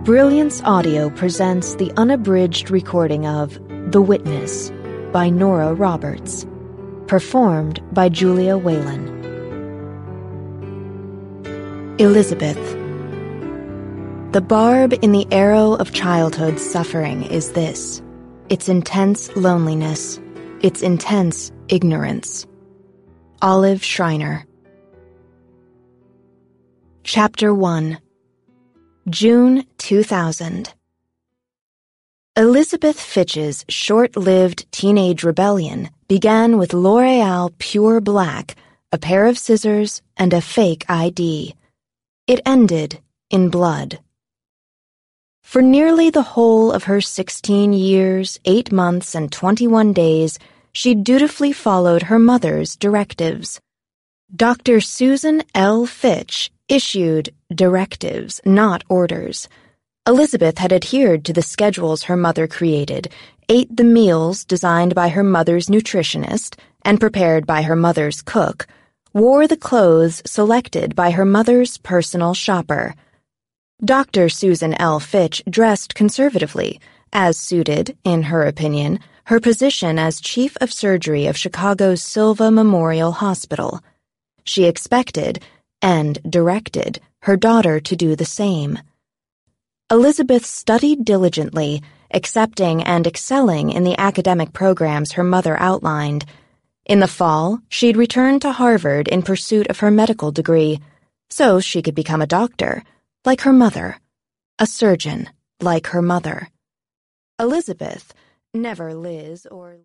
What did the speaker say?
Brilliance Audio presents the unabridged recording of The Witness by Nora Roberts, performed by Julia Whalen. Elizabeth. The barb in the arrow of childhood's suffering is this: its intense loneliness, its intense ignorance. Olive Schreiner. Chapter 1. June 2000. Elizabeth Fitch's short-lived teenage rebellion began with L'Oreal Pure Black, a pair of scissors, and a fake ID. It ended in blood. For nearly the whole of her 16 years, 8 months, and 21 days, she dutifully followed her mother's directives. Dr. Susan L. Fitch issued directives, not orders. Elizabeth had adhered to the schedules her mother created, ate the meals designed by her mother's nutritionist and prepared by her mother's cook, wore the clothes selected by her mother's personal shopper. Dr. Susan L. Fitch dressed conservatively, as suited, in her opinion, her position as chief of surgery of Chicago's Silva Memorial Hospital. She expected and directed her daughter to do the same. Elizabeth studied diligently, accepting and excelling in the academic programs her mother outlined. In the fall, she'd returned to Harvard in pursuit of her medical degree, so she could become a doctor, like her mother, a surgeon, like her mother. Elizabeth, never Liz or